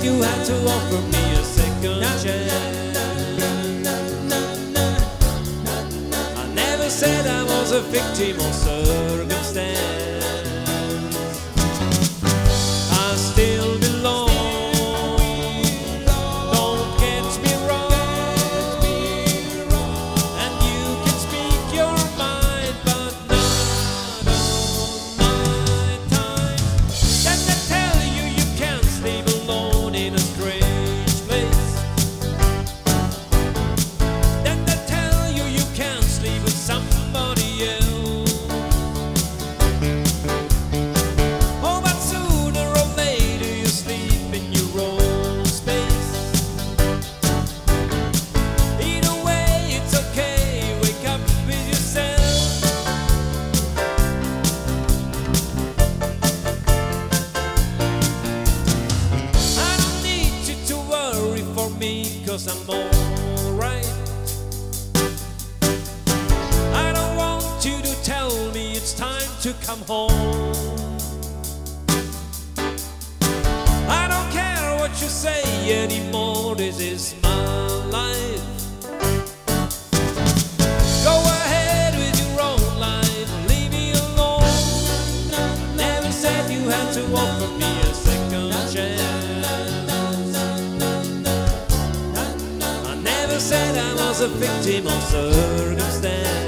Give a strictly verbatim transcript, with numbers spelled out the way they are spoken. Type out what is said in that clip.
you had to offer me a second chance. I never said I was a victim of circumstance. I still belong. Don't get me wrong. And you can speak your mind, but not on my time. Then they tell you you can't sleep alone in a strange place. Then they tell you you can't sleep with somebody else. Oh, but sooner or later you sleep in your own space. Either way, it's okay. Wake up with yourself. I don't need you to worry for me, 'cause I'm alright. I don't want you to tell me it's time to come home. I don't care what you say anymore, this is my life. Go ahead with your own life, leave me alone. Never said you had to offer me a second chance. I never said I was a victim of circumstance.